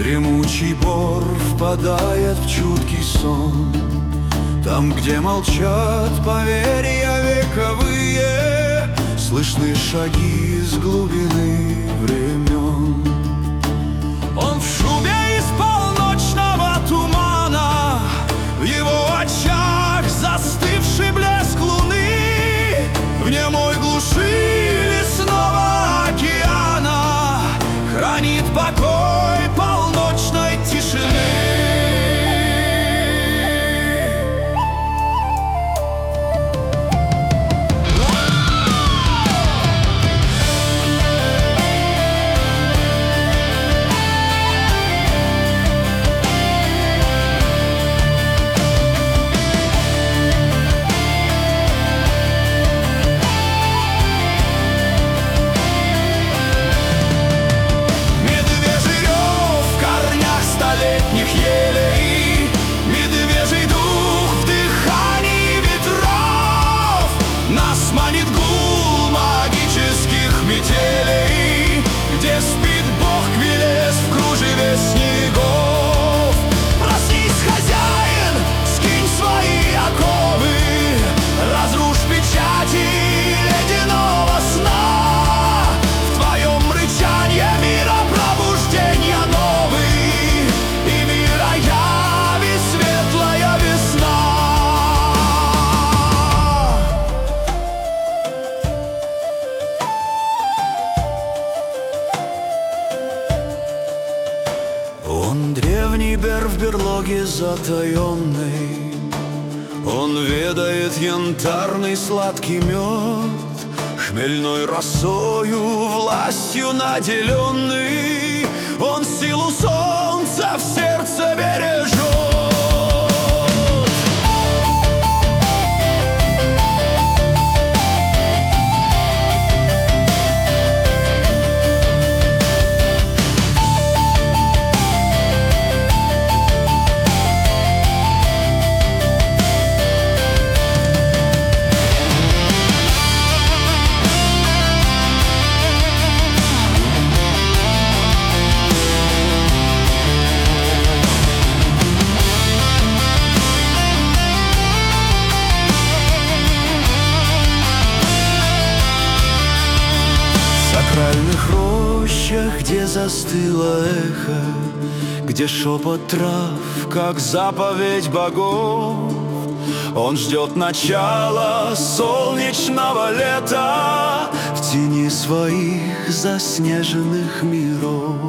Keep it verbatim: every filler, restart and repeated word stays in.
Дремучий бор впадает в чуткий сон, там, где молчат поверья вековые, слышны шаги с глубины времен. Он в шубе из полночного тумана, в его очах застывший блеск луны, в немой глуши лесного океана хранит покой полночной тишины. Нас манит гул магических метелей, где спит бог Квилес в кружеве снегов. Проснись, хозяин, скинь свои оковы, разрушь печати ледяного сна. В твоем рычанье мира пробуждения новый, и мира яви светлая весна. Он древний бер в берлоге затаенной, он ведает янтарный сладкий мед, хмельной росою властью наделенный, он силу солнца в сердце бережет. В сакральных рощах, где застыло эхо, где шепот трав, как заповедь богов, он ждет начала солнечного лета в тени своих заснеженных миров.